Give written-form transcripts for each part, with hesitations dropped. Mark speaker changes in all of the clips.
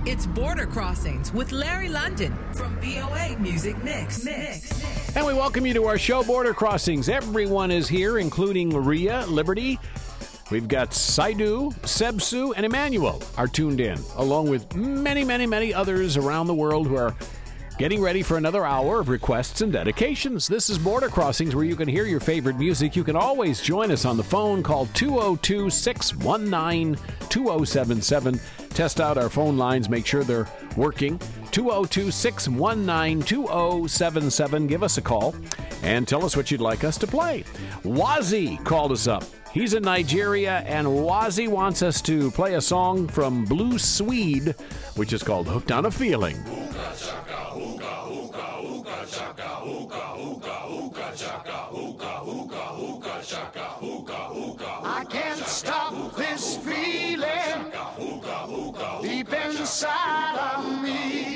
Speaker 1: It's Border Crossings with Larry London from VOA Music Mix.
Speaker 2: And we welcome you to our show, Border Crossings. Everyone is here, including Maria, Liberty. We've got Saidu, Sebsu, and Emmanuel are tuned in, along with many, many, many others around the world who are getting ready for another hour of requests and dedications. This is Border Crossings, where you can hear your favorite music. You can always join us on the phone. Call 202-619-2077. Test out our phone lines. Make sure they're working. 202-619-2077. Give us a call and tell us what you'd like us to play. Wazi called us up. He's in Nigeria, and Wazi wants us to play a song from Blue Swede, which is called Hooked on a Feeling.
Speaker 3: I can't stop this feeling deep inside of me.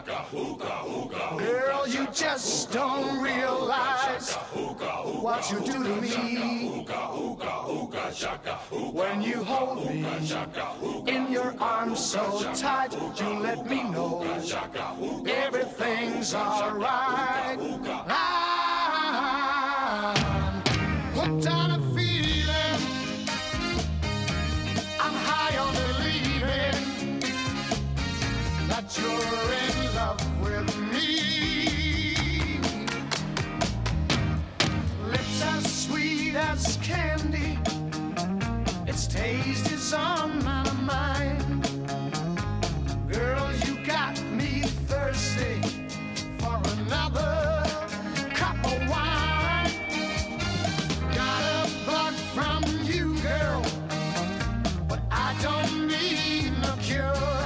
Speaker 3: Girl, you just don't realize what you do to me. When you hold me in your arms so tight, you let me know everything's alright. I'm hooked on a feeling. I'm high on believing that you're in love with me. Lips as sweet as candy, its taste is on my mind. Girl, you got me thirsty for another cup of wine. Got a bug from you, girl, but I don't need no cure.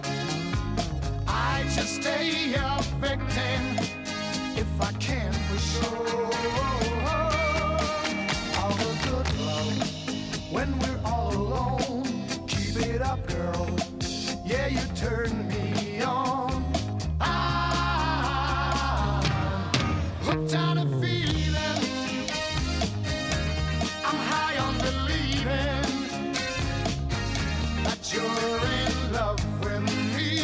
Speaker 3: I just stay a victim if I can for sure. All the good love when we're all alone. Keep it up, girl. Yeah, you turn me on. I'm hooked on a feeling. I'm high on believing that you're in love with me.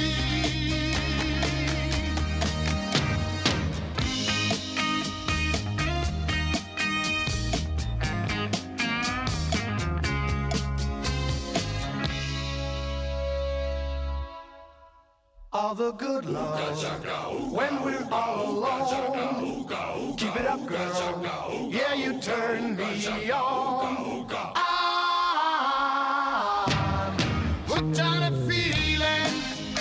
Speaker 3: All the good love when we're all alone. Keep it up, girl. Yeah, you turn me on. I'm hooked on a feeling.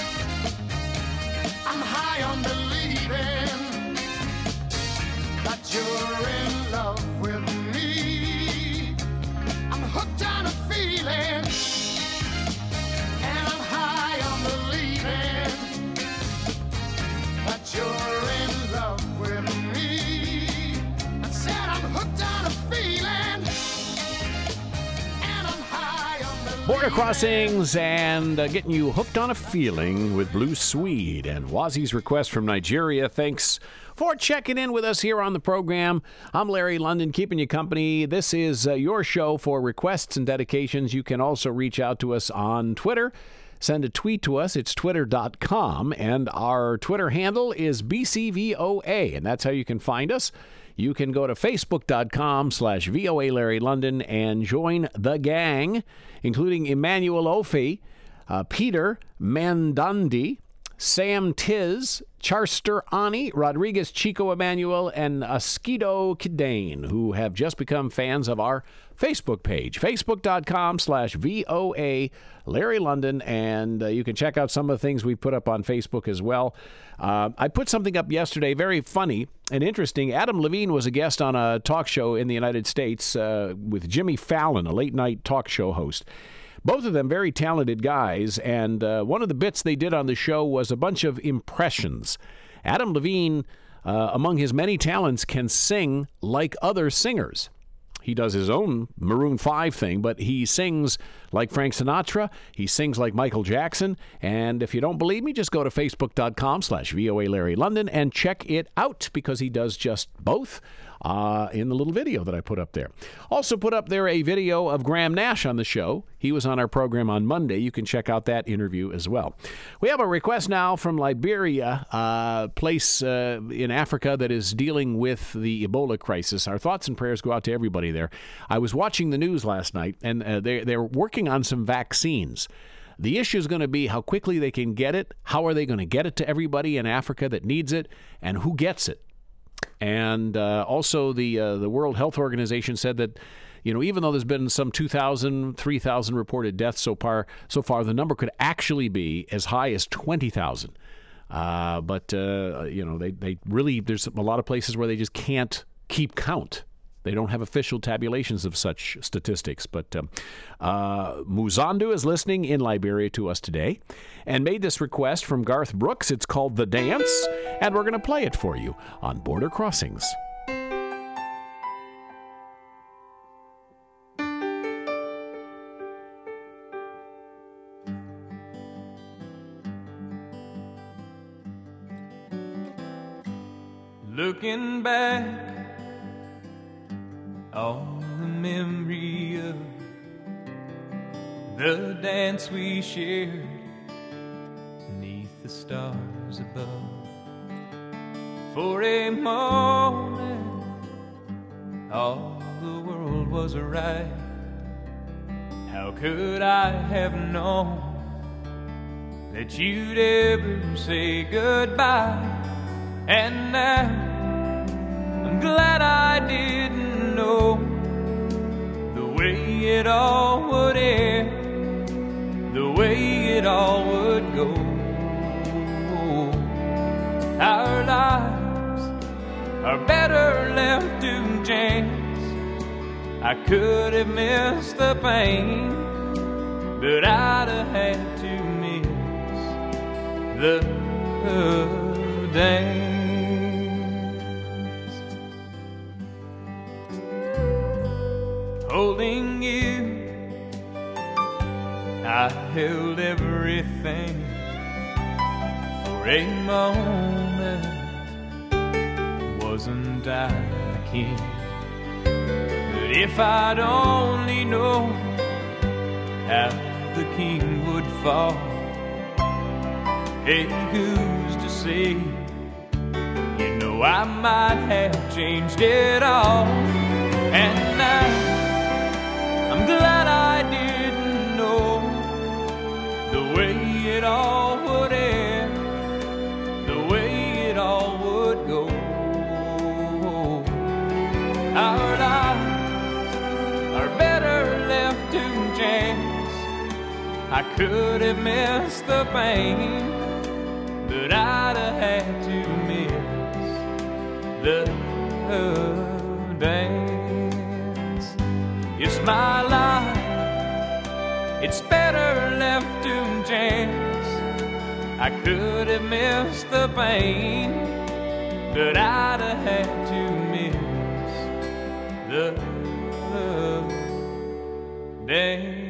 Speaker 3: I'm high on believing that you're in love with me. I'm hooked on a feeling. You're in love with me. I said I'm hooked on a feeling, and I'm high on the
Speaker 2: Border Crossings and getting you hooked on a feeling with Blue Swede and Wazi's request from Nigeria. Thanks for checking in with us here on the program. I'm Larry London, keeping you company. This is your show for requests and dedications. You can also reach out to us on Twitter. Send a tweet to us. It's twitter.com, and our Twitter handle is BCVOA, and that's how you can find us. You can go to facebook.com/VOA Larry London and join the gang, including Emmanuel Ophie, Peter Mandandi, Sam Tiz, Charster Ani, Rodriguez Chico Emmanuel, and Asquido Kidane, who have just become fans of our Facebook page, facebook.com/VOA Larry London, and you can check out some of the things we put up on Facebook as well. I put something up yesterday, very funny and interesting. Adam Levine was a guest on a talk show in the United States with Jimmy Fallon, a late-night talk show host. Both of them very talented guys, and one of the bits they did on the show was a bunch of impressions. Adam Levine, among his many talents, can sing like other singers. He does his own Maroon 5 thing, but he sings like Frank Sinatra. He sings like Michael Jackson. And if you don't believe me, just go to facebook.com/VOA Larry London and check it out, because he does just both. in the little video that I put up there. Also put up there a video of Graham Nash on the show. He was on our program on Monday. You can check out that interview as well. We have a request now from Liberia, a place in Africa that is dealing with the Ebola crisis. Our thoughts and prayers go out to everybody there. I was watching the news last night, and they're working on some vaccines. The issue is going to be how quickly they can get it, how are they going to get it to everybody in Africa that needs it, and who gets it. And also the World Health Organization said that, even though there's been some 2,000, 3,000 reported deaths so far, the number could actually be as high as 20,000. But they really, there's a lot of places where they just can't keep count. They don't have official tabulations of such statistics. But Muzandu is listening in Liberia to us today and made this request from Garth Brooks. It's called The Dance, and we're going to play it for you on Border Crossings.
Speaker 4: Looking back on the memory of the dance we shared beneath the stars above. For a moment, all the world was right. How could I have known that you'd ever say goodbye? And now I'm glad I didn't know the way it all would end, the way it all would go. Our lives are better left to chance. I could have missed the pain, but I'd have had to miss the dance. Holding you, I held everything. For a moment, wasn't I the king? But if I'd only known how the king would fall, hey, who's to say? I might have changed it all. And now I'm glad I didn't know the way it all would end, the way it all would go. Our lives are better left to chance. I could have missed the pain, but I'd have had to miss the dance. It's my life, it's better left to chance. I could have missed the pain, but I'd have had to miss the dance.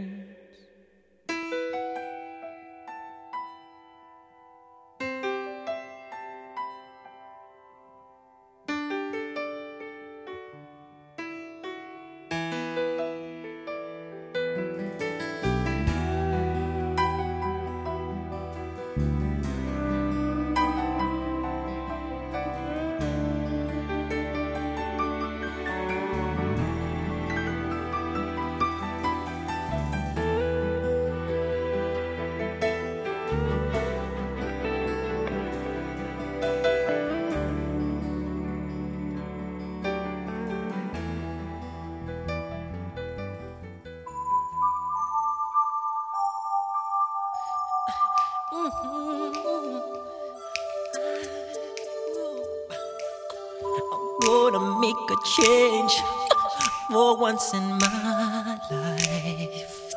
Speaker 5: Gonna make a change for once in my life.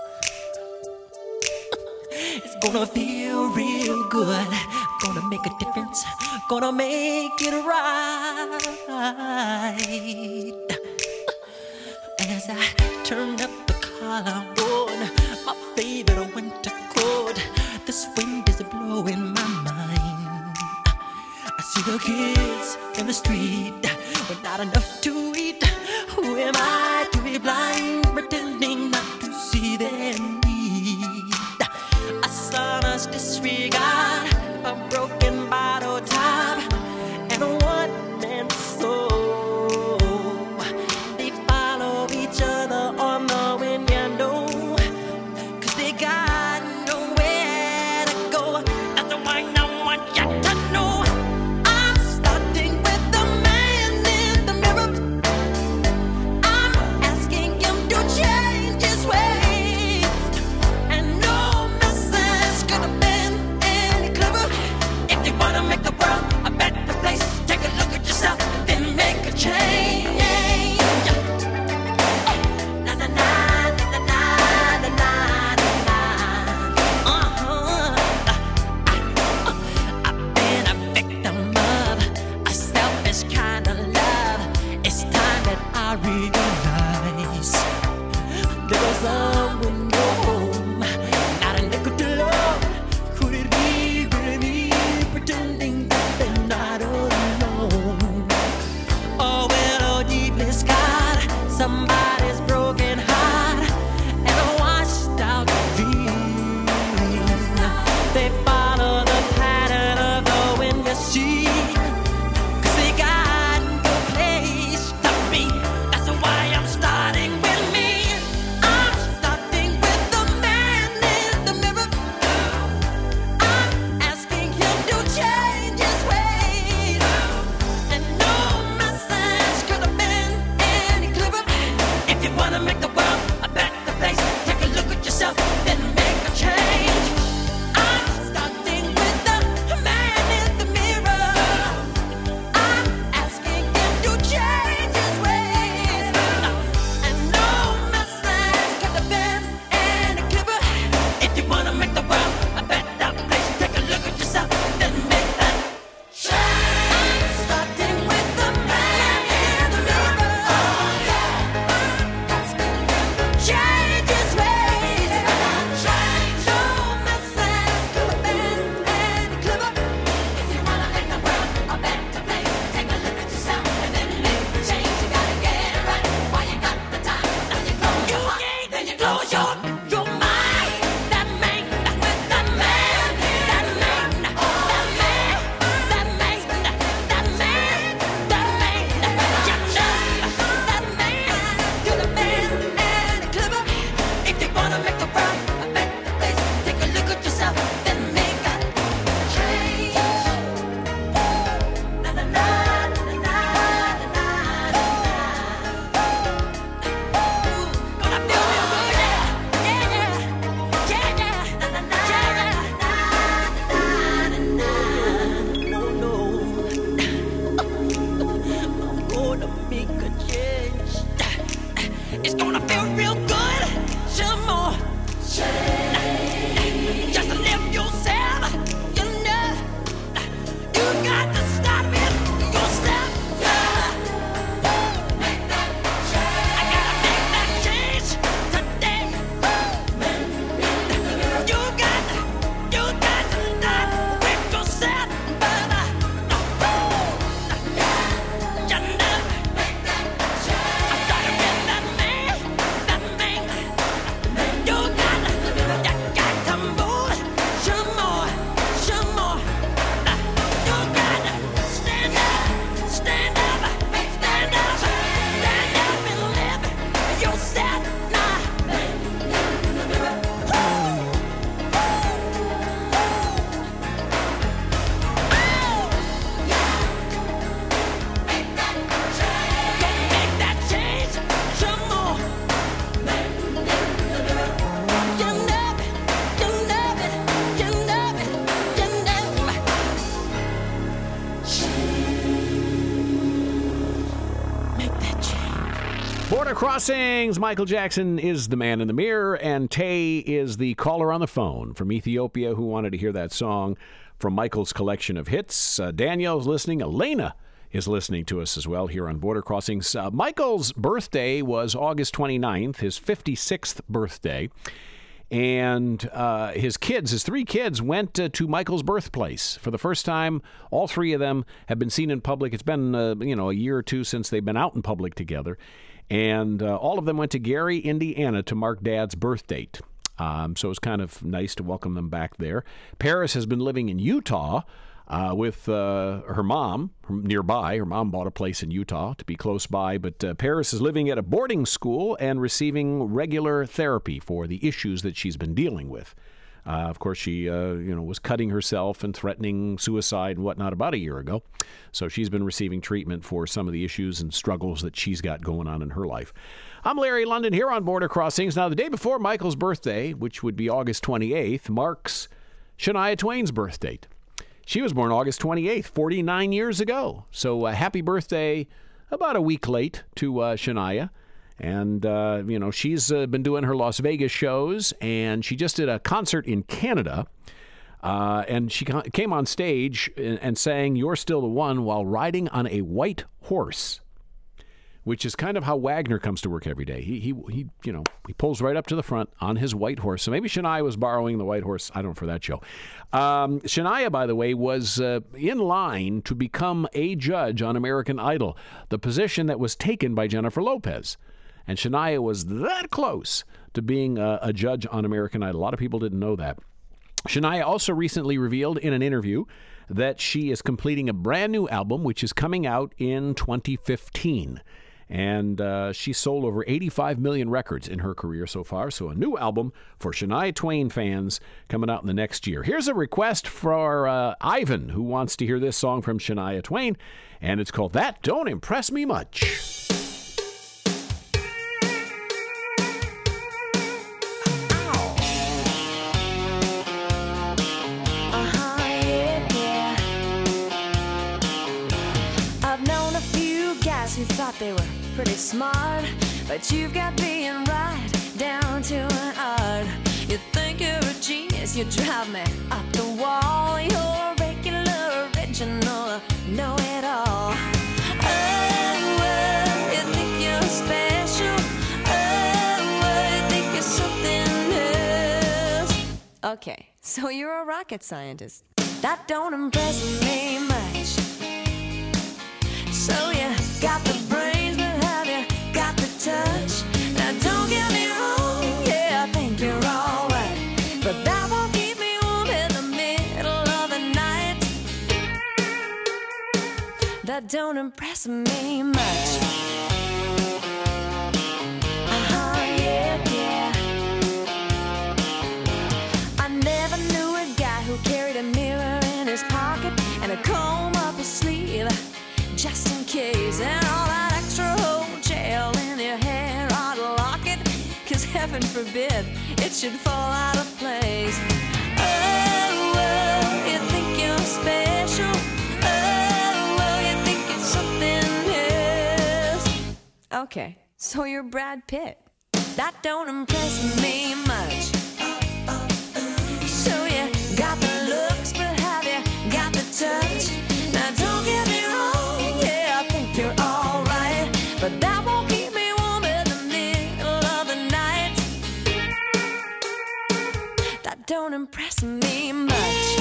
Speaker 5: It's gonna feel real good. Gonna make a difference. Gonna make it right. As I turn up the collar on my favorite winter coat, this wind is blowing my mind. I see the kids in the street with not enough
Speaker 2: Border Crossings. Michael Jackson is the man in the mirror, and Tay is the caller on the phone from Ethiopia who wanted to hear that song from Michael's collection of hits. Danielle's listening. Elena is listening to us as well here on Border Crossings. Michael's birthday was August 29th, his 56th birthday. And his three kids, went to Michael's birthplace for the first time. All three of them have been seen in public. It's been, a year or two since they've been out in public together. And all of them went to Gary, Indiana to mark Dad's birth date. So it was kind of nice to welcome them back there. Paris has been living in Utah with her mom nearby. Her mom bought a place in Utah to be close by, but Paris is living at a boarding school and receiving regular therapy for the issues that she's been dealing with. Of course, she was cutting herself and threatening suicide and whatnot about a year ago. So she's been receiving treatment for some of the issues and struggles that she's got going on in her life. I'm Larry London here on Border Crossings. Now, the day before Michael's birthday, which would be August 28th, marks Shania Twain's birth date. She was born August 28th, 49 years ago. So happy birthday about a week late to Shania. And, she's been doing her Las Vegas shows, and she just did a concert in Canada. And she came on stage and sang "You're Still the One" while riding on a white horse, which is kind of how Wagner comes to work every day. He pulls right up to the front on his white horse. So maybe Shania was borrowing the white horse. I don't know, for that show. Shania, by the way, was in line to become a judge on American Idol, the position that was taken by Jennifer Lopez. And Shania was that close to being a judge on American Idol. A lot of people didn't know that. Shania also recently revealed in an interview that she is completing a brand new album, which is coming out in 2015. And she sold over 85 million records in her career so far. So a new album for Shania Twain fans coming out in the next year. Here's a request for Ivan, who wants to hear this song from Shania Twain. And it's called "That Don't Impress Me Much."
Speaker 6: Who thought they were pretty smart, but you've got being right down to an art. You think you're a genius, you drive me up the wall. You're regular, original, know-it-all. Oh, you think you're special. Oh, you think you're something else. Okay, so you're a rocket scientist. That don't impress me much. So you got the brains, but have you got the touch? Now don't get me wrong, yeah, I think you're alright, but that won't keep me warm in the middle of the night. That don't impress me much. Yeah. I never knew a guy who carried a mirror in his pocket and a comb up his sleeve, just in case, and all that extra whole gel in your hair ought to lock it, 'cause heaven forbid it should fall out of place. Oh, you think you're special. Oh, you think it's something else. Okay, so you're Brad Pitt. That don't impress me much. So you got the looks, but have you got the touch? Now don't get me wrong, yeah, I think you're alright, but that won't keep me warm in the middle of the night. That don't impress me much.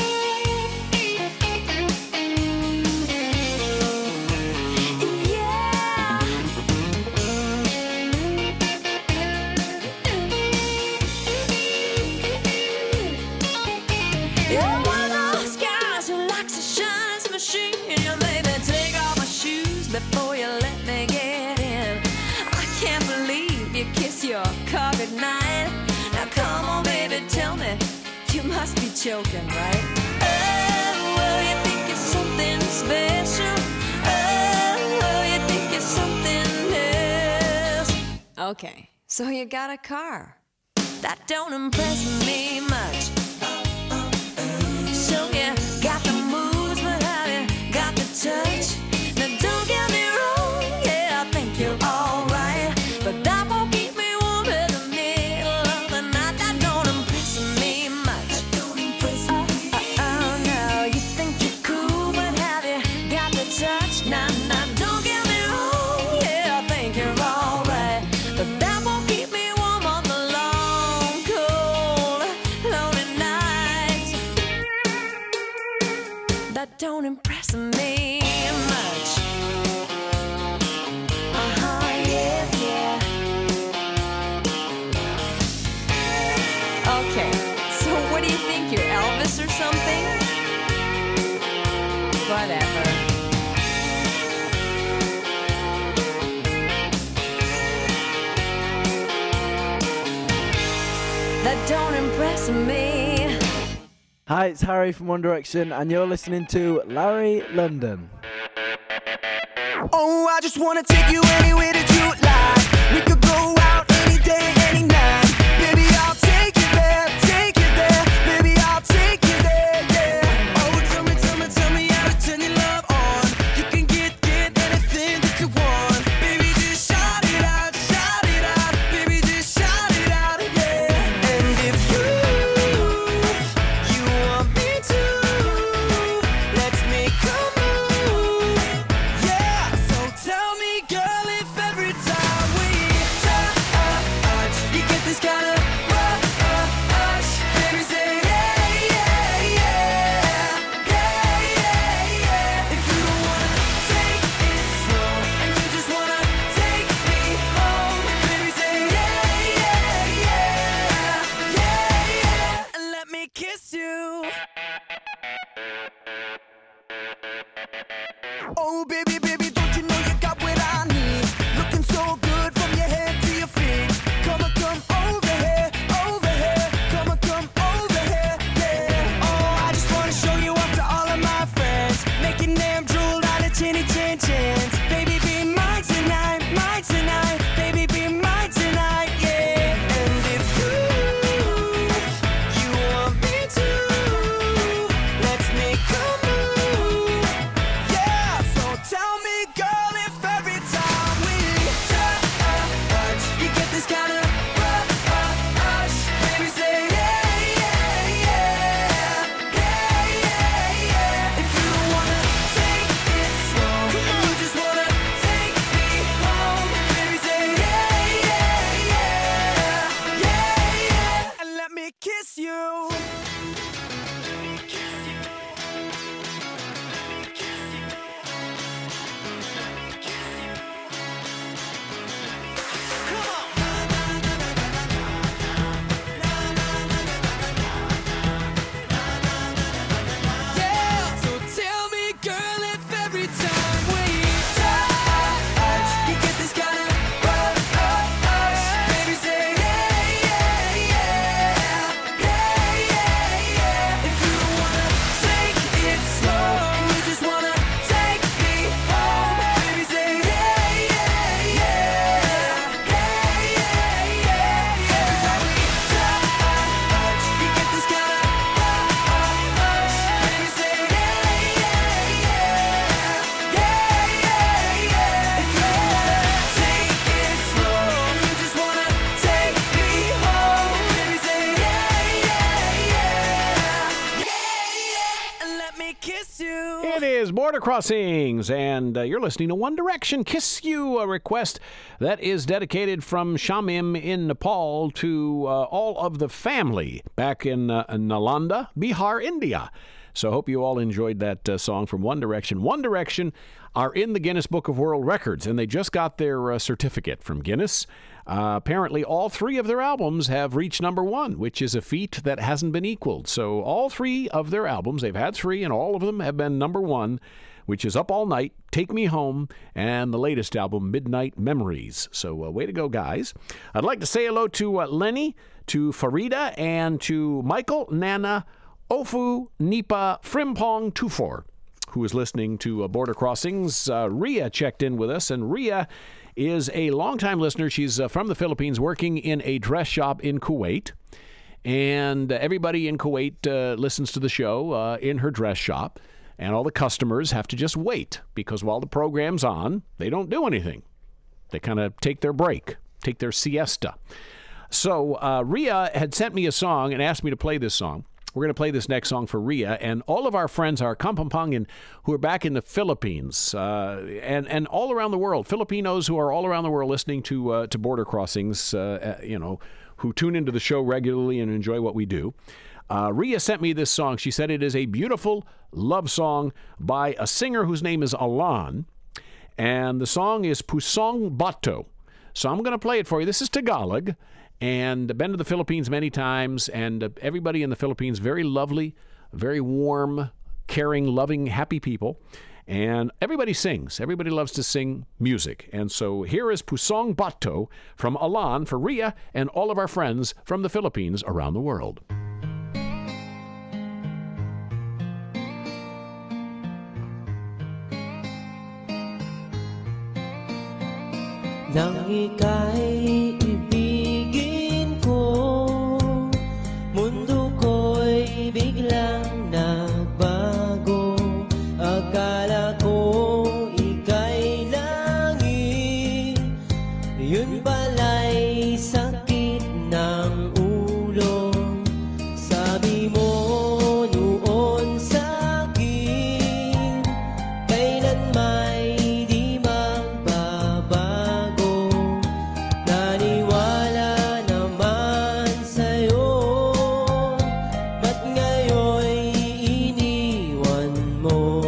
Speaker 6: You're one of those guys who likes to shine some machine. You maybe take off my shoes before you let me get in. I can't believe you kiss your car goodnight. Now come on, baby, tell me, you must be joking, right? Oh, well, you think it's something special. Oh, you think it's something else. Okay, so you got a car. That don't impress me much. So you got the moves, but have you got the touch? Now don't get me wrong, yeah, I think you're alright, but don't impress me much. Yeah. Okay, so what do you think? You're Elvis or something? Whatever. That don't impress me.
Speaker 7: Hi, it's Harry from One Direction, and you're listening to Larry London.
Speaker 8: Oh, I just wanna take you anywhere that you like. We could go out any day, any night. Baby, I'll take you there, baby, I'll take you there, yeah. Oh, tell me how to turn your love on. You can get anything that you want. Baby, just shout it out, baby, just shout it out, yeah. And if you want me to, let's make a move, yeah. So tell me, girl, if every time we touch, you get this kind of rush, baby, say yeah. If you don't wanna take it slow and you just wanna take me home, baby, say yeah. And let me kiss you. Oh, baby, don't you know you got what I need? Looking so good from your head to your feet. Come over here. Come over here, yeah. Oh, I just wanna show you off to all of my friends, making them drool out of chinny chin chins. Baby, be mine tonight, baby, be mine tonight, yeah. And if you want me to, let's make a move, yeah. So tell me, girl, if every time we touch, you get this kind of rush, baby, say yeah. If you don't wanna take it slow and you just wanna take me home, baby, say yeah. And let me kiss you. Yeah, so tell me, girl, if every time we touch, you get this kind of rush, baby, say yeah. If you don't wanna take it slow and you just wanna take me home, baby, say yeah. Every time we touch, you get this kind of rush, baby, say If you wanna take it slow and you just wanna take me home, baby, say and let me kiss you.
Speaker 2: It is Border Crossings, and you're listening to One Direction Kiss You, a request that is dedicated from Shamim in Nepal to all of the family back in Nalanda, Bihar, India. So I hope you all enjoyed that song from One Direction. One Direction are in the Guinness Book of World Records, and they just got their certificate from Guinness. Apparently, all three of their albums have reached number one, which is a feat that hasn't been equaled. So all three of their albums, they've had three, and all of them have been number one, which is Up All Night, Take Me Home, and the latest album, Midnight Memories. So way to go, guys. I'd like to say hello to Lenny, to Farida, and to Michael, Nana, Ofu, Nipa, Frimpong, Tufor, who is listening to Border Crossings. Ria checked in with us, and Ria is a longtime listener. She's from the Philippines, working in a dress shop in Kuwait. And everybody in Kuwait listens to the show in her dress shop. And all the customers have to just wait, because while the program's on, they don't do anything. They kind of take their break, take their siesta. So Ria had sent me a song and asked me to play this song. We're going to play this next song for Ria, and all of our friends are Kampampangan who are back in the Philippines and all around the world. Filipinos who are all around the world listening to Border Crossings, who tune into the show regularly and enjoy what we do. Rhea sent me this song. She said it is a beautiful love song by a singer whose name is Alan, and the song is Pusong Bato. So I'm going to play it for you. This is Tagalog, and I've been to the Philippines many times, and everybody in the Philippines, very lovely, very warm, caring, loving, happy people. And everybody sings. Everybody loves to sing music. And so here is Pusong Bato from Alan for Rhea and all of our friends from the Philippines around the world.
Speaker 9: Nang ika'y ibigin ko, mundo ko'y biglang nagbago. Akala ko ika'y langit, yun pala'y sakit ng ulo. Sabi mo noon sa'kin, kailan may di magbabago. Naniwala naman sa'yo, ba't ngayon'y iniwan mo?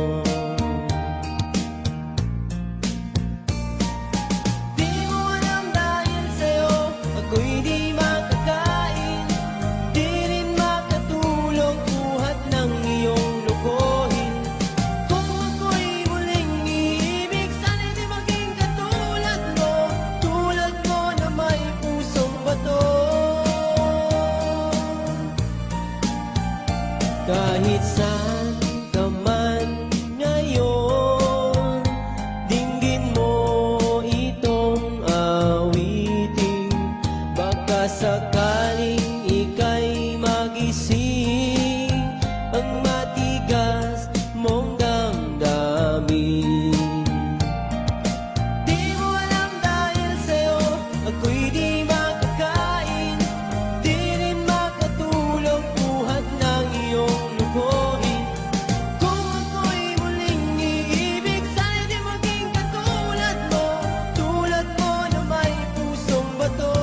Speaker 9: Di mo alam dahil sa'yo, ako'y di makakain, di rin makatulog buhat ng iyong lokohin. Kung ako'y muling iibig, sana'y di maging katulad mo, tulad mo na may pusong bato. Kahit saan ka man ngayon, dinggin mo itong awitin. Baka sakaling ika'y magising ang matigas mong damdamin. Di mo alam dahil sa'yo, ako'y di makakain, di rin makatulog buhat ng iyong lukohin. Kung ako'y muling iibig, sana'y di maging katulad mo, tulad mo na may pusong bato.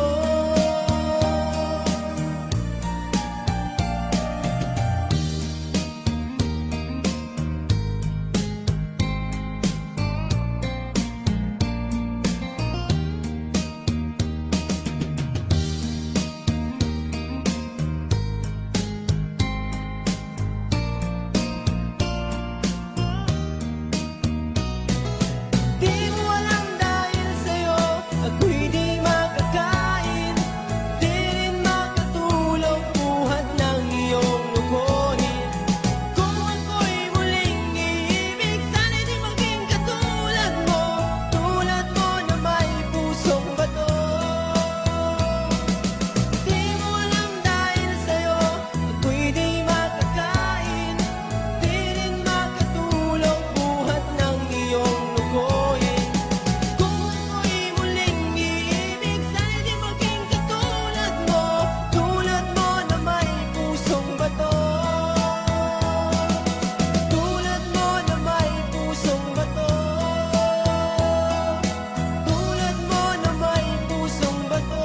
Speaker 9: Di mo alam dahil sa'yo, ako'y di makakain, di rin makatulog buhat ng iyong lukohin. Kung ako'y muling iibig, sana'y di maging katulad mo, tulad mo na may pusong bato. Di mo alam dahil sa'yo, ako'y di makakain, di rin makatulog buhat ng iyong lukohin. Kung ako'y muling iibig, sana'y di maging katulad mo, tulad mo na may pusong bato. Tulad mo na may pusong bato. Tulad mo na may pusong bato.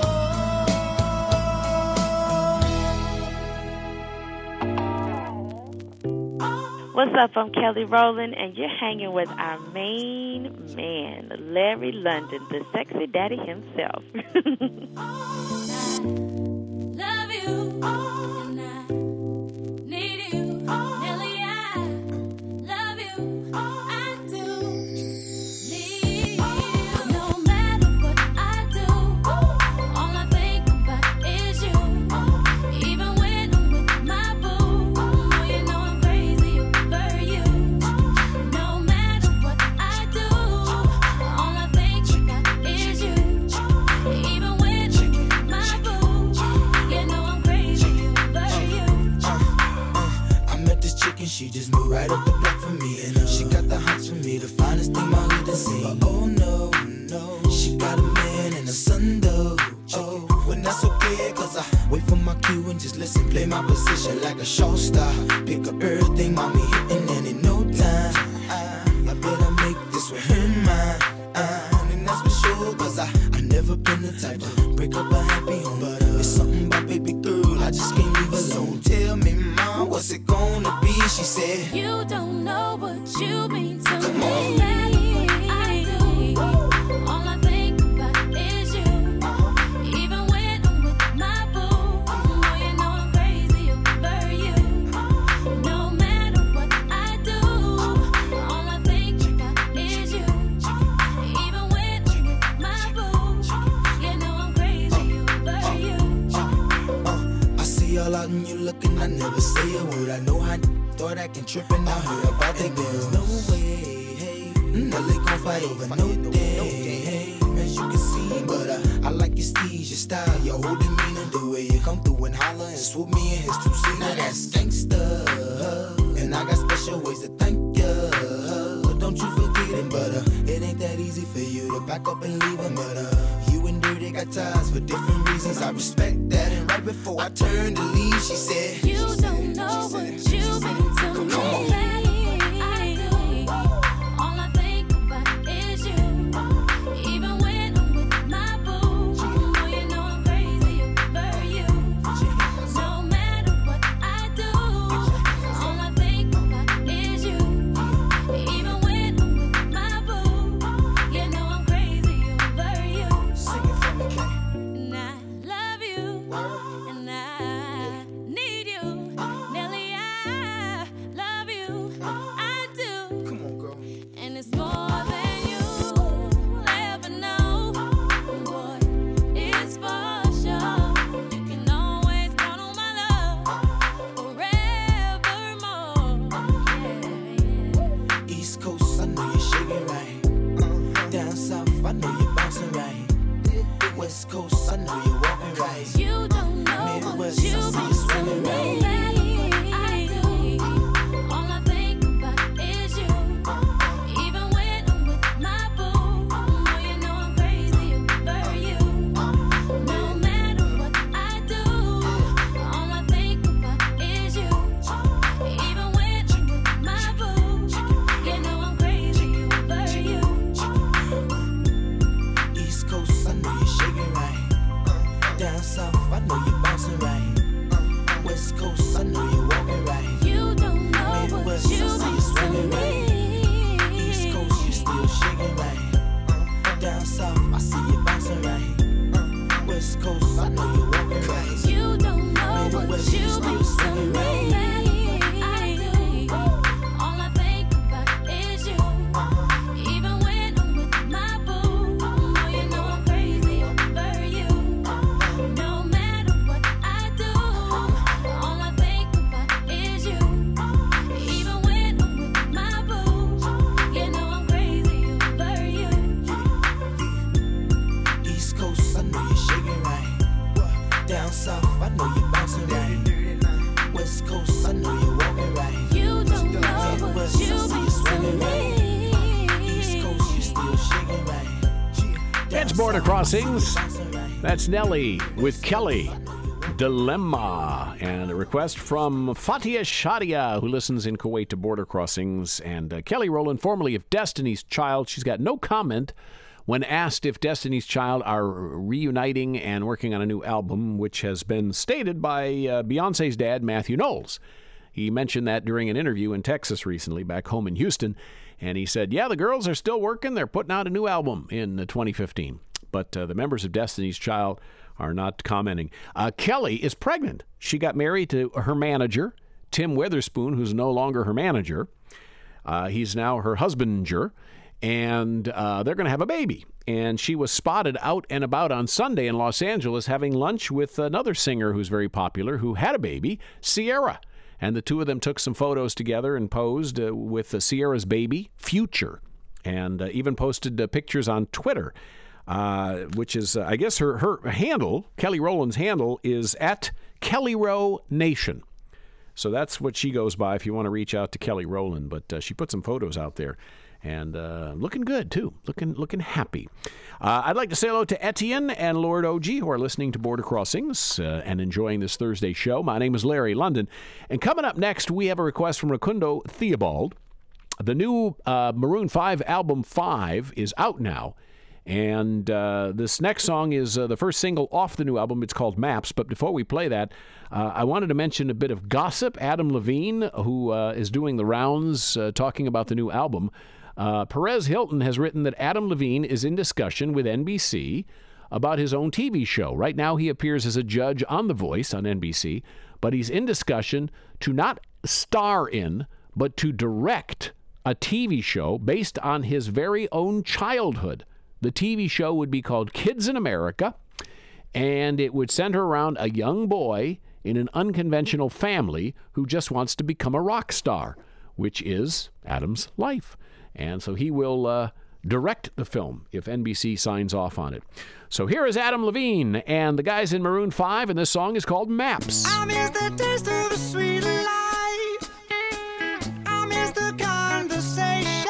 Speaker 10: What's up? I'm Kelly Rowland, and you're hanging with our main man, Larry London, the sexy daddy himself.
Speaker 6: Love you, and I need you, Nelly. I love you, I do. Need you. No matter what I do, all I think about is you. Even when I'm with my boo, oh, you know I'm crazy over you. No matter what I do, all I think about is you. Even when I'm with my boo, you know I'm crazy over you.
Speaker 8: I met this chick and she just moved right up the block for me. And she got the hots for me, the finest thing my hood has seen. But oh no, no, she got a man and a son though. Oh, well that's okay, cause I wait for my cue and just listen, play my position like a show star. Pick up everything, mommy hitting, and in no time I better make this with her mine. And that's for sure, cause I never been the type to break up a happy home. But It's something about baby girl, I just can't leave alone. Tell me, mom, what's it gonna be? She said,
Speaker 6: You don't know what you mean to
Speaker 8: Come
Speaker 6: me.
Speaker 8: on.
Speaker 6: I do. All I think about is you. Even when I'm with my boo, oh, you know I'm crazy over you. No matter what I do, all I think about is you. Even when I'm with my boo, you know I'm crazy over you.
Speaker 8: I see all out and you looking, I never say a word. I know how thought acting tripping, I heard about that girl. No way, hey, Nelly gon' fight over no day, hey, as you can see. But I like your steez, your style, your whole demeanor, the way you come through and holler and swoop me in his two-seater. Now that's gangsta, and I got special ways to thank ya. Don't you forget it, but it ain't that easy for you to back up and leave him. But you and Dirty got ties for different reasons. I respect that. And right before I turned to leave, she said,
Speaker 6: You don't know what you mean to me.
Speaker 8: Come on.
Speaker 6: I do. All I think about is you. Even when I'm with my boo, oh, you know I'm crazy over you. No matter what I do, all I think about is you. Even when I'm with my boo, you know I'm crazy over you.
Speaker 8: Sing it for me, Kay.
Speaker 6: And I love you, and I need you. Nelly, I love you, I do.
Speaker 8: Come on, girl.
Speaker 6: And it's more than you'll ever know. Boy, it's for sure. You can always count on my love forevermore. Yeah.
Speaker 8: East Coast, I know you're shaking right. Down South, I know you're bouncing right. West Coast, I know you're walking right.
Speaker 6: You don't know what
Speaker 8: Midwest,
Speaker 6: you
Speaker 8: I see
Speaker 6: mean
Speaker 8: you
Speaker 6: to
Speaker 8: swinging
Speaker 6: me.
Speaker 8: right.
Speaker 6: I do. All I think about is you. Even when I'm with my boo, oh, you know I'm crazy over you. No matter what I do, all I think about is you. Even when I'm with my boo, you know I'm crazy over you.
Speaker 8: East Coast, I know you're shaking right. Down South, I know you're bouncing right. West Coast, I know you're walking right.
Speaker 6: You don't know what
Speaker 8: Midwest,
Speaker 6: you
Speaker 8: I see you
Speaker 6: mean to
Speaker 8: swinging right. East
Speaker 6: me.
Speaker 8: Coast, you still shaking right. Down South, I see you bouncing right. West Coast, I know you're walking right.
Speaker 6: You don't know what
Speaker 8: Midwest,
Speaker 6: you
Speaker 8: you still
Speaker 6: mean to
Speaker 8: swinging
Speaker 6: me.
Speaker 8: right.
Speaker 6: I do. All I think about is you. Even when I'm with my boo, oh, you know I'm crazy over you. No matter what I do, all I think about is you. Even when I'm with my boo, you know I'm crazy over you.
Speaker 8: East Coast, I know you're shaking right. Down South, I know you're bouncing right. West Coast, I know you're walking right.
Speaker 6: You don't know what
Speaker 8: Midwest,
Speaker 6: you
Speaker 8: I see you
Speaker 6: mean to
Speaker 8: swinging right. East
Speaker 6: me.
Speaker 8: Coast, you still shaking right.
Speaker 2: It's Border Crossings. That's Nelly with Kelly. Dilemma. And a request from Fatia Shadia, who listens in Kuwait to Border Crossings. And Kelly Rowland, formerly of Destiny's Child. She's got no comment when asked if Destiny's Child are reuniting and working on a new album, which has been stated by Beyonce's dad, Matthew Knowles. He mentioned that during an interview in Texas recently, back home in Houston. And he said, yeah, the girls are still working. They're putting out a new album in 2015. But the members of Destiny's Child are not commenting. Kelly is pregnant. She got married to her manager, Tim Witherspoon, who's no longer her manager. He's now her husbander. And they're going to have a baby. And she was spotted out and about on Sunday in Los Angeles having lunch with another singer who's very popular who had a baby, Ciara. And the two of them took some photos together and posed with Ciara's baby, Future, and even posted pictures on Twitter, which is, I guess, her handle, Kelly Rowland's handle, is at Kelly Row Nation. So that's what she goes by if you want to reach out to Kelly Rowland. But she put some photos out there. And looking good, too. Looking happy. I'd like to say hello to Etienne and Lord OG, who are listening to Border Crossings and enjoying this Thursday show. My name is Larry London. And coming up next, we have a request from Rakundo Theobald. The new Maroon 5 album 5 is out now. And this next song is the first single off the new album. It's called Maps. But before we play that, I wanted to mention a bit of gossip. Adam Levine, who is doing the rounds talking about the new album. Perez Hilton has written that Adam Levine is in discussion with NBC about his own TV show. Right now, he appears as a judge on The Voice on NBC, but he's in discussion to not star in, but to direct a TV show based on his very own childhood. The TV show would be called Kids in America, and it would center around a young boy in an unconventional family who just wants to become a rock star, which is Adam's life. And so he will direct the film if NBC signs off on it. So here is Adam Levine and the guys in Maroon 5, and this song is called Maps.
Speaker 8: I miss the taste of the sweet life. I miss the conversation.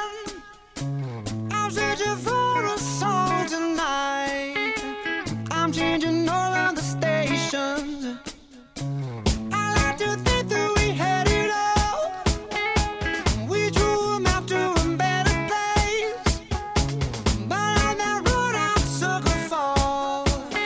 Speaker 8: I'm searching for a song tonight. I'm changing all of the stations. I like to think that we had it all. We drew a map to a better place. But on that road I took a fall.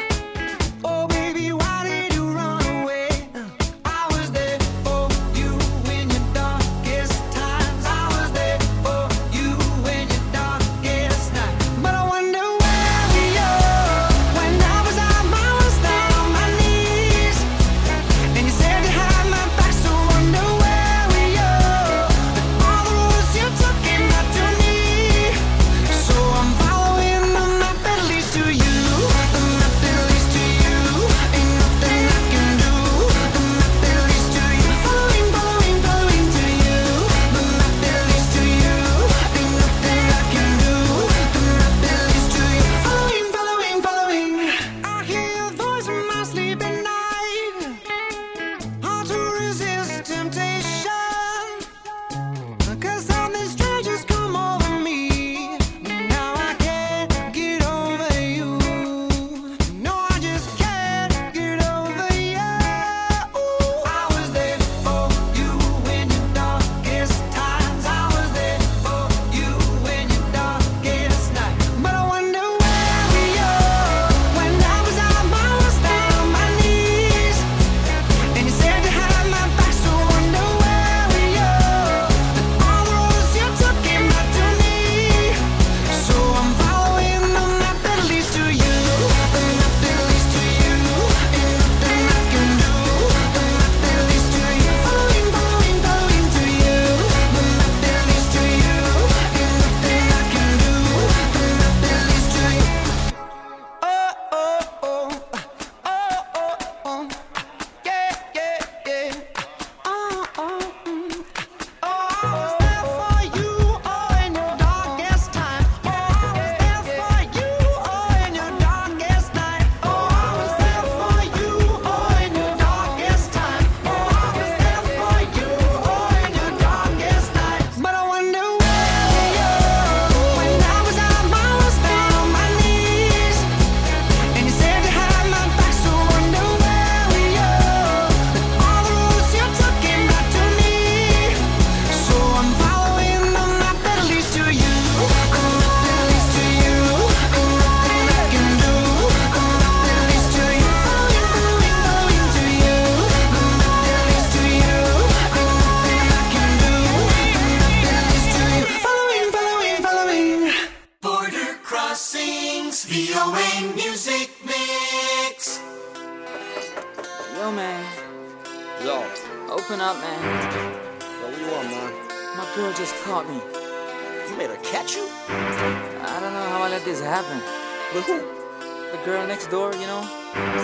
Speaker 8: Oh baby, why did you run away? I was there for you in your darkest times. I was there for you in your darkest night. But I wonder where we are when I was on my worst, down on my knees. And you said you had my back, so wonder where we are. All the roads you took came back to me. So I'm following the map that leads to you. The map that leads to you. Ain't nothing I can do. The map that leads to you. Following, following, following to you. The map that leads to you. Ain't nothing I can do. The map that leads to you. Following, following, following. I hear your voice in my sleep at night. Hard to resist temptation. 'Cause something strange has come over me. Now I can't get over you. No, I just can't get over you. I was there for you in your darkest times. I was there for you in your darkest night. But I wonder where we are when I was on my worst, down on my knees. And you said you had my back, so wonder where we are. All the roads you took came back to me. So I'm following the map that leads to you. The map that leads to you. Ain't nothing I can do. The map that leads to you. Following, following, following to you. The map that leads to you. Ain't nothing I can do. The map that leads to you. Oh, oh, oh. Oh, oh, oh. Yeah, yeah, yeah. Oh, oh, oh, I was there for you, oh, in your darkest time. Oh, I was there for you, oh, in your darkest night. Oh, I was there for you, oh, in your darkest time. Oh, I was there for you, oh, in your darkest night. But I wonder where we are when I was on my worst, down on my knees. And you said you had my back, so wonder where we are. All the roads you took came back to me. So I'm following the map that leads to you. The map that leads to you. Ain't nothing I can do. The map that leads to you. Following, following, following to you. The map that leads to you. Ain't nothing I can do. The map that leads to you. Following, following, following.
Speaker 11: Border Crossings, VOA Music Mix.
Speaker 12: Yo, man.
Speaker 13: Yo,
Speaker 12: Open up, man.
Speaker 13: what you want, man?
Speaker 12: My girl just caught me.
Speaker 13: You made her catch you?
Speaker 12: I don't know how I let this happen.
Speaker 13: With who?
Speaker 12: The girl next door, you know?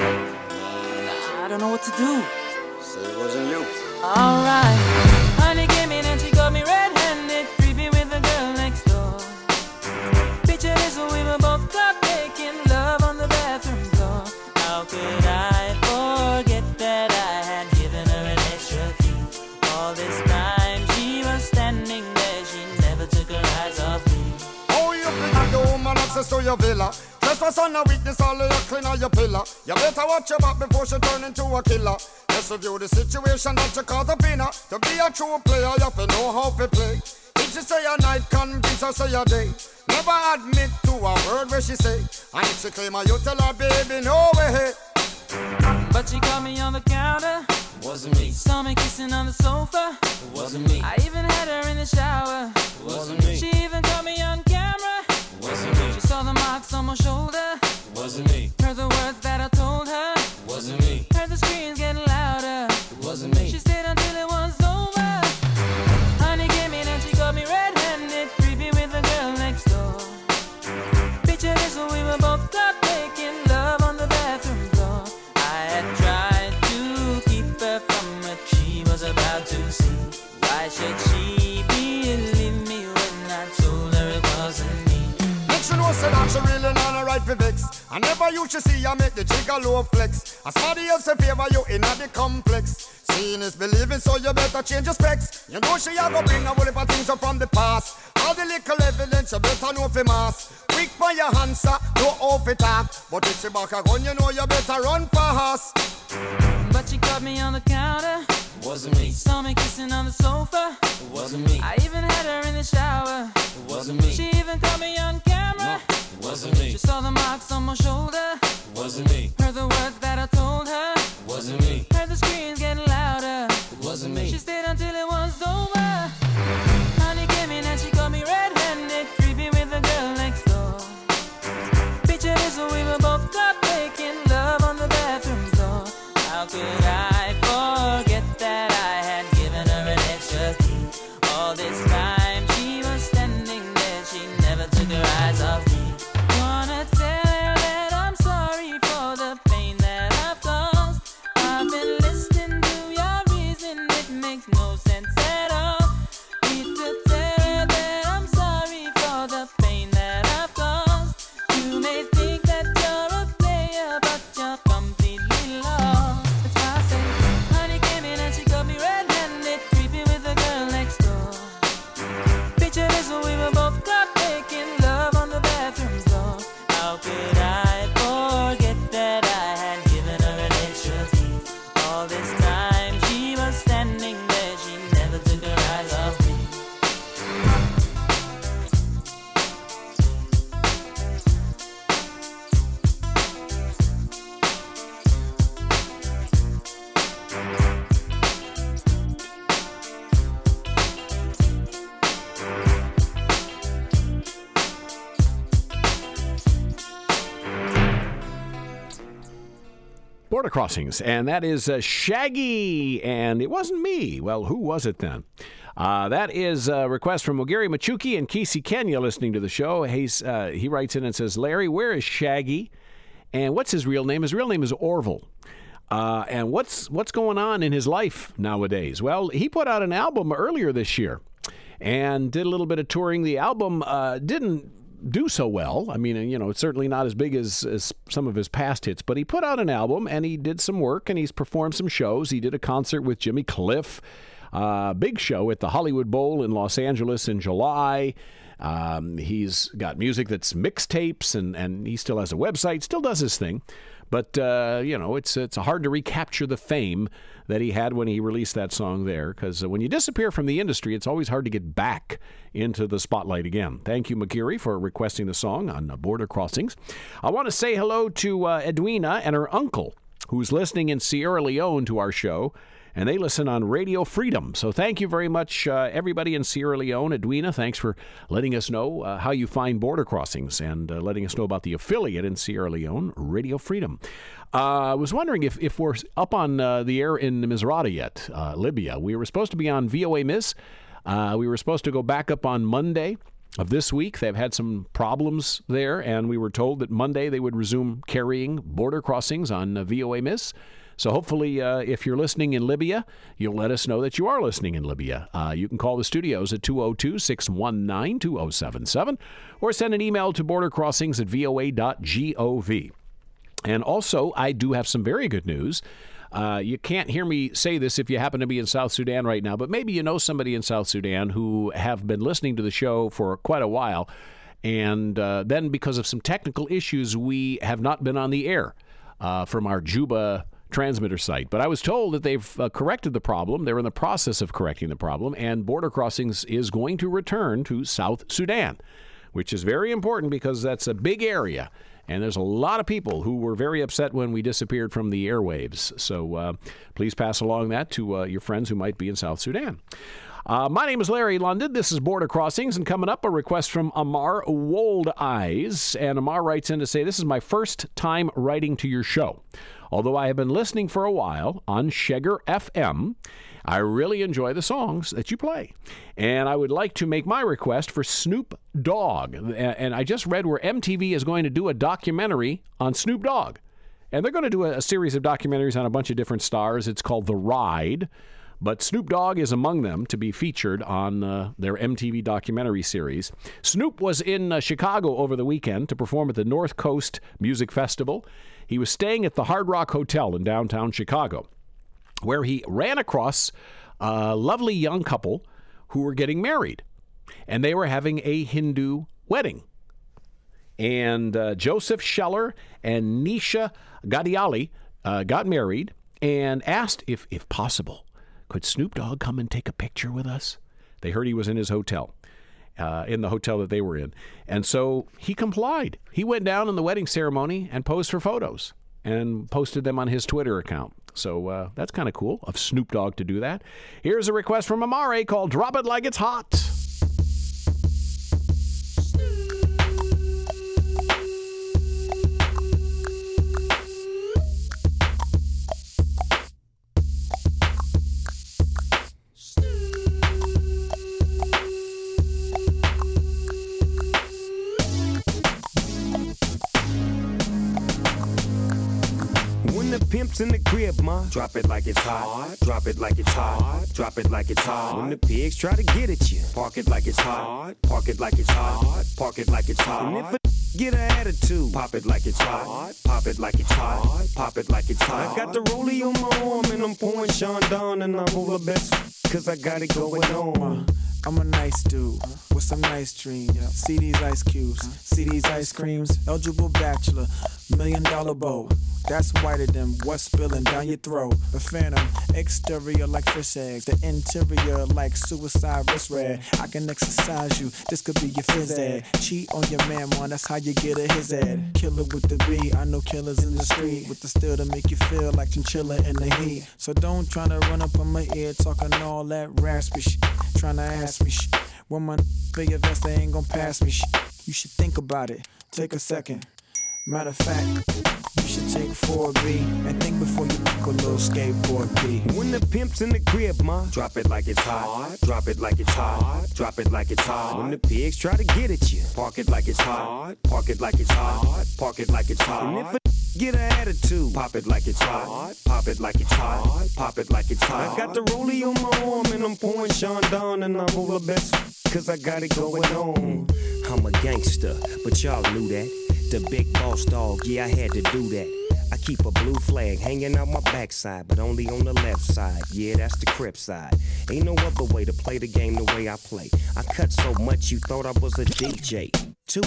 Speaker 12: I don't know what to do.
Speaker 13: Say it wasn't you.
Speaker 12: Alright. Honey came in and she got me red-handed, creepy with the girl next door. Picture this, we were both caught making love on the bathroom floor. How could I forget that I had given her an extra key? All this time she was standing there, she never took her eyes off me.
Speaker 3: Oh, you think I do, man, access to your villa. Trespass on a weakness, all of your clean on your pillar. You better watch your back before she turn into a killer. Let's review the situation that you call the winner. To be a true player, you have to know how to play. she say a night, convince her say a day. Never admit to a word where she say. And if she claim her, you tell her, baby, no way.
Speaker 12: But she caught me on the counter.
Speaker 9: Wasn't me.
Speaker 12: Saw me kissing on the sofa.
Speaker 9: Wasn't me.
Speaker 12: I even had her in the shower.
Speaker 9: Wasn't me.
Speaker 12: She even caught me on camera.
Speaker 9: Wasn't me.
Speaker 12: She saw the marks on my shoulder.
Speaker 9: Wasn't me.
Speaker 12: Heard the words that I told her.
Speaker 9: Wasn't me.
Speaker 12: Heard the screams getting louder.
Speaker 9: Wasn't me.
Speaker 12: She stayed until it was over. Honey came in and she got me red-handed, creepy with the girl next door. Picture this when we were both caught making love on the bathroom floor. I had tried to keep her from what she was about to see. Why should she believe me when I told her it wasn't me?
Speaker 3: Next you know say that she really not a right for vex. I never used to see you make the jigger low flex. As somebody else in favor you in the complex. Seeing is believing, so you better change your specs. You know she a go bring a whole heap of things up from the past. All the little evidence you better know for mass. Quick for your answer, no off it talk. But if she back a gun, you know you better run fast.
Speaker 12: But she caught me on the counter.
Speaker 9: Wasn't me.
Speaker 12: Saw me kissing on the sofa.
Speaker 9: Wasn't me.
Speaker 12: I even had her in the shower.
Speaker 9: Wasn't me.
Speaker 12: She even caught me on camera.
Speaker 9: Wasn't me.
Speaker 12: She saw the marks on my shoulder.
Speaker 9: Wasn't me.
Speaker 12: Heard the words that I told her.
Speaker 9: Wasn't me.
Speaker 12: Heard the screams getting louder.
Speaker 9: Wasn't me.
Speaker 12: She stayed until it was over. Honey came in and she got me red-handed, creepy with the girl next door. Picture this when we were both caught making love on the bathroom floor. How could I forget that I had given her an extra key? All this time she was standing there, she never took her eyes off me. Wanna tell her that I'm sorry for the pain that I've caused. I've been listening to your reason, it makes no sense at all. Need to tell her that I'm sorry for the pain that I've caused. You may think that you're a player, but you're completely lost. That's why I say, honey came in and she got me red-handed, creepy with the girl next door. Picture this when we were both caught making love on the bathroom floor. How could I forget that I had given her an extra key? All this time she was standing there, she never took her eyes off me.
Speaker 2: Border Crossings, and that is Shaggy, and it wasn't me. Well, who was it then? That is a request from Ogiri Machuki and Kesey Kenya listening to the show. He writes in and says, Larry, where is Shaggy? And what's his real name? His real name is Orville. And what's going on in his life nowadays? Well, he put out an album earlier this year and did a little bit of touring. The album didn't do so well. I mean, you know, it's certainly not as big as some of his past hits, but he put out an album and he did some work and he's performed some shows. He did a concert with Jimmy Cliff, big show at the Hollywood Bowl in Los Angeles in July. He's got music that's mixtapes and he still has a website, still does his thing. But, you know, it's hard to recapture the fame that he had when he released that song there, because when you disappear from the industry, it's always hard to get back into the spotlight again. Thank you, McGeary, for requesting the song on Border Crossings. I want to say hello to Edwina and her uncle, who's listening in Sierra Leone to our show, and they listen on Radio Freedom. So thank you very much, everybody in Sierra Leone. Edwina, thanks for letting us know how you find Border Crossings and letting us know about the affiliate in Sierra Leone, Radio Freedom. I was wondering if we're up on the air in Misrata yet, Libya. We were supposed to be on VOA Miss. We were supposed to go back up on Monday of this week. They've had some problems there, and we were told that Monday they would resume carrying Border Crossings on VOA Miss. So hopefully, if you're listening in Libya, you'll let us know that you are listening in Libya. You can call the studios at 202-619-2077 or send an email to bordercrossings@voa.gov. And also, I do have some very good news. You can't hear me say this if you happen to be in South Sudan right now, but maybe you know somebody in South Sudan who have been listening to the show for quite a while. And then because of some technical issues, we have not been on the air from our Juba transmitter site. But I was told that they've corrected the problem. They're in the process of correcting the problem, and Border Crossings is going to return to South Sudan, which is very important because that's a big area. And there's a lot of people who were very upset when we disappeared from the airwaves. So please pass along that to your friends who might be in South Sudan. My name is Larry London. This is Border Crossings, and coming up, a request from Amar Wold Eyes. And Amar writes in to say, this is my first time writing to your show. Although I have been listening for a while on Shegger FM, I really enjoy the songs that you play. And I would like to make my request for Snoop Dogg. And I just read where MTV is going to do a documentary on Snoop Dogg. And they're going to do a series of documentaries on a bunch of different stars. It's called The Ride. But Snoop Dogg is among them to be featured on their MTV documentary series. Snoop was in Chicago over the weekend to perform at the North Coast Music Festival. He was staying at the Hard Rock Hotel in downtown Chicago, where he ran across a lovely young couple who were getting married. And they were having a Hindu wedding. And Joseph Scheller and Nisha Gadiali got married and asked if possible, could Snoop Dogg come and take a picture with us? They heard he was in his hotel, in the hotel that they were in. And so he complied. He went down in the wedding ceremony and posed for photos and posted them on his Twitter account. So that's kind of cool of Snoop Dogg to do that. Here's a request from Amare called Drop It Like It's Hot.
Speaker 14: Pimps in the crib, ma. Drop it like it's hot. Drop it like it's hot. Drop it like it's hot. When the pigs try to get at you, park it like it's hot. Park it like it's hot. Park it like it's hot. And if a get an attitude, pop it like it's hot. Pop it like it's hot. Pop it like it's hot. I got the rollie on my arm and I'm pouring Sean down and I roll the best cause I got it going on.
Speaker 15: I'm a nice dude with some nice dreams. See these ice cubes, see these ice creams. Eligible bachelor, $1 million bow. That's whiter than what's spilling down your throat. The phantom, exterior like fish eggs. The interior like suicide wrist red. I can exercise you, this could be your phys ed. Cheat on your man, man, that's how you get a his ed. Killer with the B, I know killers in the street. With the steel to make you feel like chinchilla in the heat. So don't try to run up on my ear talking all that raspy shit. Trying to ask me shit. When my for your vest, they ain't gon' pass me shit. You should think about it, take a second. Matter of fact, you should take 4B and think before you pick a little skateboard B.
Speaker 14: When the pimp's in the crib, ma, drop it like it's hot. Drop it like it's hot. Drop it like it's hot. When the pigs try to get at you, park it like it's hot. Park it like it's hot. Park it like it's hot. And if a get an attitude, pop it like it's hot. Pop it like it's hot. Pop it like it's hot. I got the rollie on my arm and I'm pouring Sean down and I roll the best cause I got it going on. I'm a gangster, but y'all knew that. The big boss dog, yeah, I had to do that. I keep a blue flag hanging out my backside, but only on the left side. Yeah, that's the Crip side. Ain't no other way to play the game the way I play. I cut so much you thought I was a DJ. 2,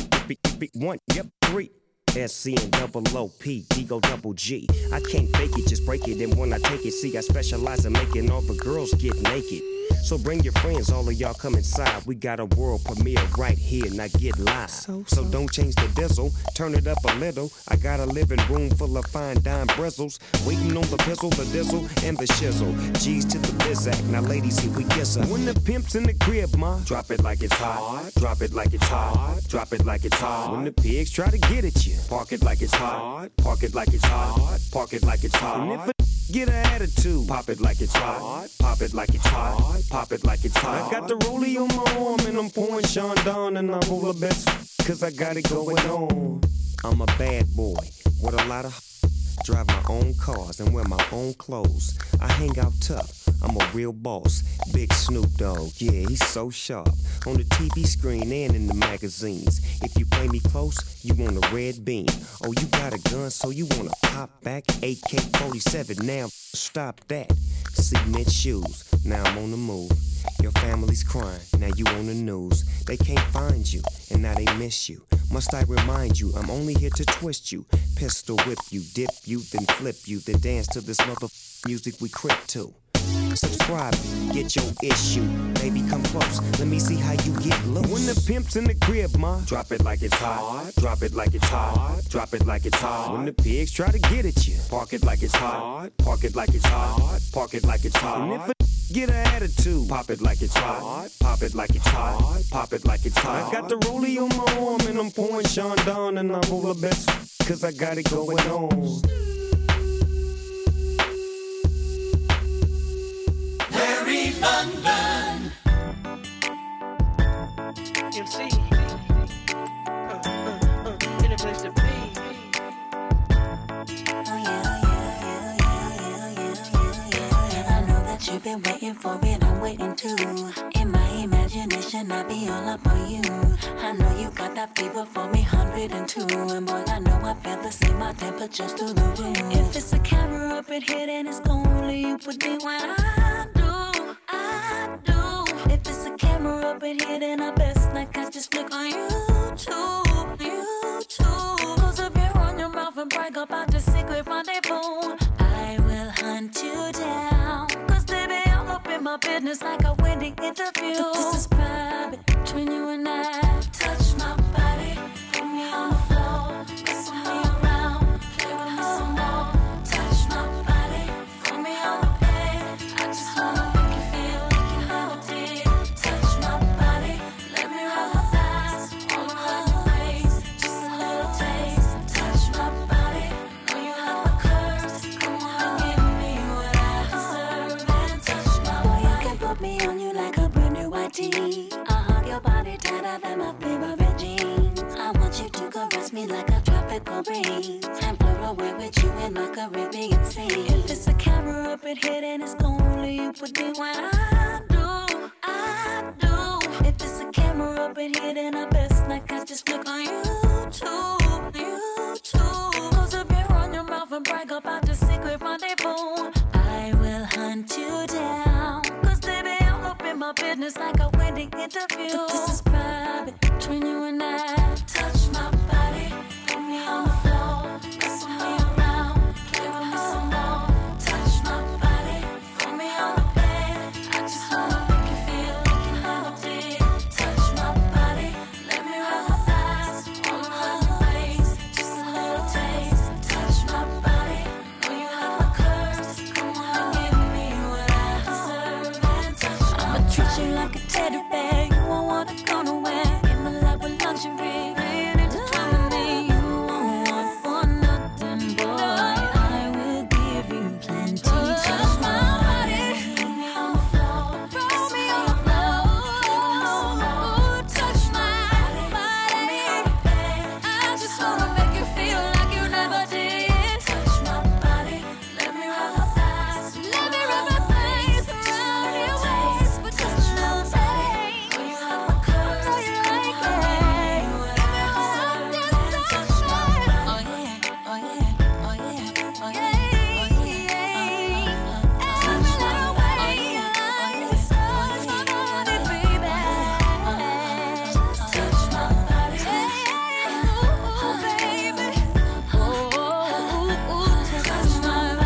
Speaker 14: 1, yep, 3. SC and double OP, D-Go double G. I can't fake it, just break it. And when I take it, see, I specialize in making all the girls get naked. So bring your friends, all of y'all come inside. We got a world premiere right here, now get live. So don't change the diesel, turn it up a little. I got a living room full of fine dime bristles. Waiting on the pistol, the dizzle, and the shizzle. G's to the bizac, now ladies, here we kiss her. When the pimp's in the crib, ma, drop it like it's hot. Drop it like it's hot. Drop it like it's hot. When the pigs try to get at you, park it like it's hot. Park it like it's hot. Park it like it's hot. And if a get an attitude, pop it like it's hot. Pop it like it's hot. Pop it like it's hot. I got the rollie on my arm and I'm pouring Sean down and I roll the best cause I got it going on. I'm a bad boy with a lot of drive my own cars and wear my own clothes. I hang out tough. I'm a real boss. Big Snoop Dogg, yeah, he's so sharp. On the TV screen and in the magazines. If you play me close, you want a red beam. Oh, you got a gun, so you wanna pop back? AK-47, now stop that. cement shoes. Now I'm on the move. Your family's crying, now you on the news. They can't find you, and now they miss you. Must I remind you, I'm only here to twist you. Pistol whip you, dip you, then flip you. Then dance to this music we crip to. Subscribe, get your issue. Baby, come close, let me see how you get loose. When the pimp's in the crib, ma, drop it like it's hot. Drop it like it's hot. Drop it like it's hot. When the pigs try to get at you, park it like it's hot. Park it like it's hot. Park it like it's hot. And if a get an attitude, pop it like it's hot. Pop it like it's hot. Pop it like it's hot. I got the rollie on my arm and I'm pouring Sean down and I'm all the best cause I got it going on.
Speaker 11: Larry London.
Speaker 9: You see, in a place to be.
Speaker 5: I know that you've been waiting for it, I'm waiting too. In my imagination, I'll be all up on you. I know you got that fever for me, 102. And boy, I know I feel the same, my temperature's through the roof. If it's a camera up in here, then it's only you would be when I do. If it's a camera up in here, then I best like I just look on YouTube. Close up your on your mouth and brag about the secret rendezvous. I will hunt you down. Cause they be all up in my business like a winning interview. But this is private between you and I. Touch my body, put me on the floor. Whistle me around, play with me some more. Touch my body, put me on the bed. I just wanna make you feel like you never did. Touch my body, let me roll my thighs all around your waist. Just a little taste. Touch my body, know you have my curves. Come on, give me what I deserve and touch my body. You can put me on you like a brand new white tee. I hug your body tighter than my favorite jeans. I want you to caress me like a tropical breeze and float away with you in my Caribbean sea. If it's a camera up in here, then it's only you would be when I do. If it's a camera up in here, then I best like I just look on YouTube. Close up your on your mouth and brag about the secret rendezvous. I will hunt you down. Cause they be all up in my business like a winning interview. But this is private between you and I. Touch my body, put me on the floor. Whistle me around, play with me some more. Touch my body, put me on the bed. I just wanna make you feel like you never did. Touch my body, let me roll my thighs all around your waist. Just a little taste. Touch my body, know you have my curves. Come on, give me what I deserve and touch my body. I'ma treat you like a teddy bear. You won't wanna go nowhere. In the love with luxury, laying into me. You won't want for nothing, boy. I will give you plenty. Touch my body, put me on the floor. Roll me on the floor. Touch my body. I just wanna make you feel like you never did. Touch my body, let me rub my thighs. Let me rub my thighs around your waist. But just a little taste. Know you have my curves. Know you like it. Give me what I deserve. Touch my body. Oh yeah, oh yeah, oh yeah, oh yeah, oh yeah. Touch my body. Touch my body, baby. Touch my body. Ooh, baby. Touch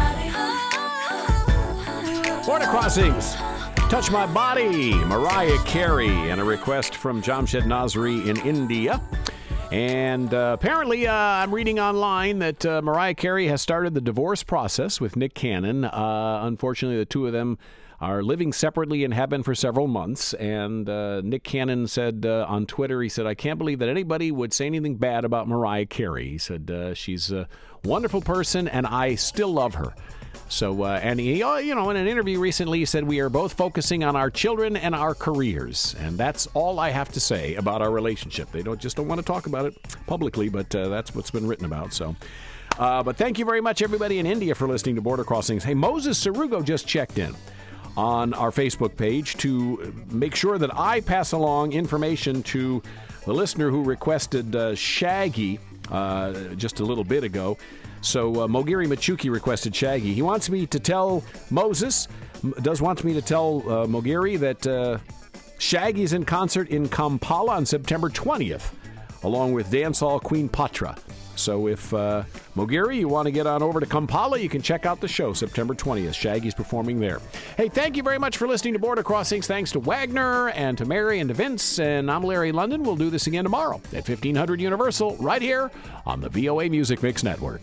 Speaker 5: my body.
Speaker 2: Border Crossings. Touch My Body, Mariah Carey, and a request from Jamshed Nasri in India. And apparently, I'm reading online that Mariah Carey has started the divorce process with Nick Cannon. Unfortunately, the two of them are living separately and have been for several months. And Nick Cannon said on Twitter, he said, I can't believe that anybody would say anything bad about Mariah Carey. He said, she's a wonderful person, and I still love her. So, and he, in an interview recently, he said, we are both focusing on our children and our careers. And that's all I have to say about our relationship. They don't want to talk about it publicly, but that's what's been written about. So, but thank you very much, everybody in India, for listening to Border Crossings. Hey, Moses Sarugo just checked in on our Facebook page to make sure that I pass along information to the listener who requested Shaggy just a little bit ago. So Mogiri Machuki requested Shaggy. He wants me to tell Moses, wants me to tell Mogiri that Shaggy's in concert in Kampala on September 20th, along with dancehall Queen Patra. So if Mogiri, you want to get on over to Kampala, you can check out the show September 20th. Shaggy's performing there. Hey, thank you very much for listening to Border Crossings. Thanks to Wagner and to Mary and to Vince. And I'm Larry London. We'll do this again tomorrow at 1500 Universal right here on the VOA Music Mix Network.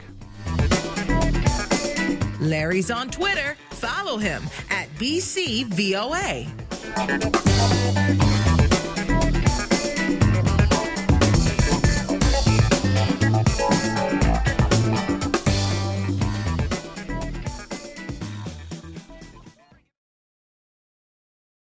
Speaker 1: Larry's on Twitter. Follow him at BCVOA.